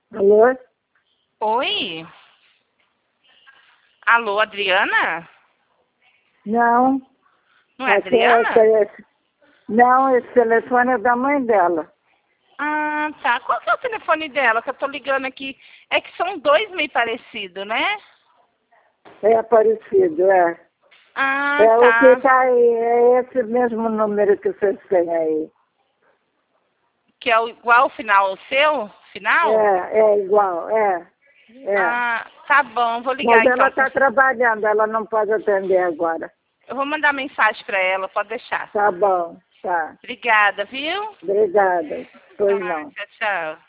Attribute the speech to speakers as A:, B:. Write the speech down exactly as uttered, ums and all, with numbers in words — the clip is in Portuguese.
A: Alô?
B: Oi? Alô, Adriana?
A: Não.
B: Não é
A: Aqui é,
B: Adriana?
A: esse- não, esse telefone é da mãe dela.
B: Ah, tá. Qual que é o telefone dela que eu tô ligando aqui? É que são dois meio parecidos, né?
A: É parecido, é.
B: Ah,
A: É o que
B: tá.
A: está aí, é esse mesmo número que vocês têm aí.
B: Que é o- igual o final, o seu? Final?
A: É, é igual, é. É.
B: Ah, tá bom. Vou ligar
A: Mas ela
B: então.
A: está trabalhando, ela não pode atender agora.
B: Eu vou mandar mensagem pra ela, pode deixar.
A: Tá bom, tá.
B: Obrigada, viu?
A: Obrigada. Pois
B: Ah,
A: não.
B: tchau, tchau.